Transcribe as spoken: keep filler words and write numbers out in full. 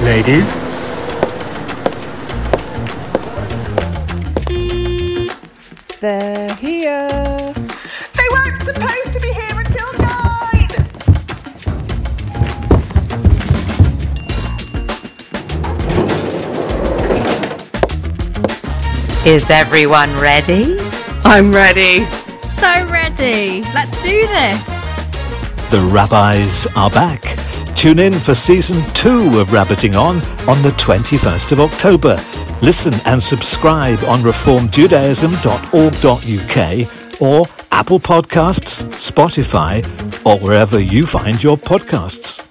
ladies. They're here. They weren't supposed to be here until nine. Is everyone ready? I'm ready. So ready. Let's do this. The rabbis are back. Tune in for season two of Rabbiting On on the twenty-first of October. Listen and subscribe on reformed judaism dot org dot U K or Apple Podcasts, Spotify, or wherever you find your podcasts.